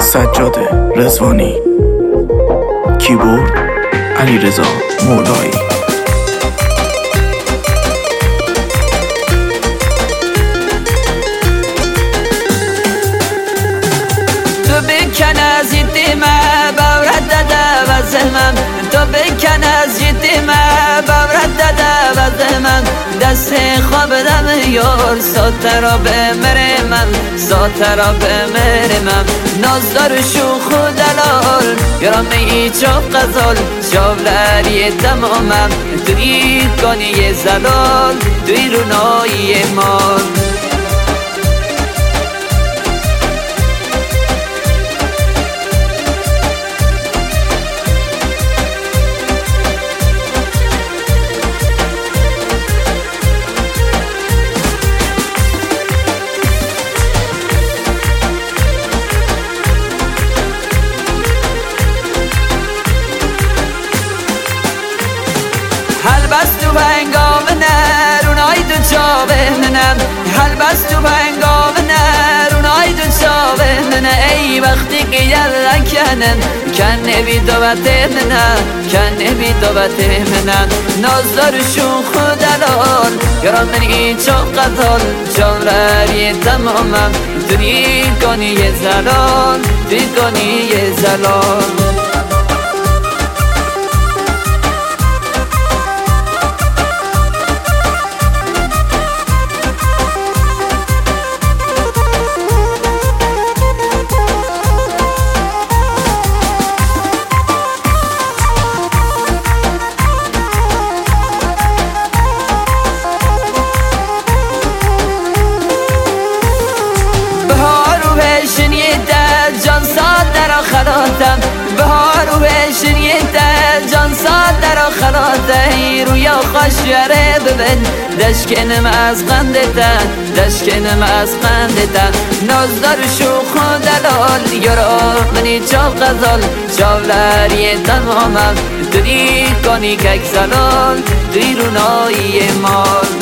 سجاد رضوانی، کیبورد علیرضا مولایی. تو بکن از دیم باورت داده وزمم، تو بکن از دیم باورت داده وزمم، دست خوابدم یار ساترا بمرمم، ساترا بمرمم. نازدار شوخ و دلال یارم ایچاف غزال، شاولری تمامم توی کنی زلال، توی رونایی مال. هل بس تو هنگام نرونای دو چاوه منم، هل بس تو هنگام نرونای دو چاوه منم. ای وقتی که یلا کنن کنه بی دوبت منم، کنه بی دوبت منم. نازدار شوخ و دلال یارم من این چاق قتال، شاولری تمامم توی کنی زلال، توی کنی زلال. جان ساد در آخراتم، بهار و شریعت جان ساد در آخراتم. رویا خوشیاره ببین دشکنم از قندتن، دشکنم از قندتن. نازدار شوخ و دلال یارا منی چاو غزال، شاولری تمامم توی کنی کک زلال، توی رونایی مال.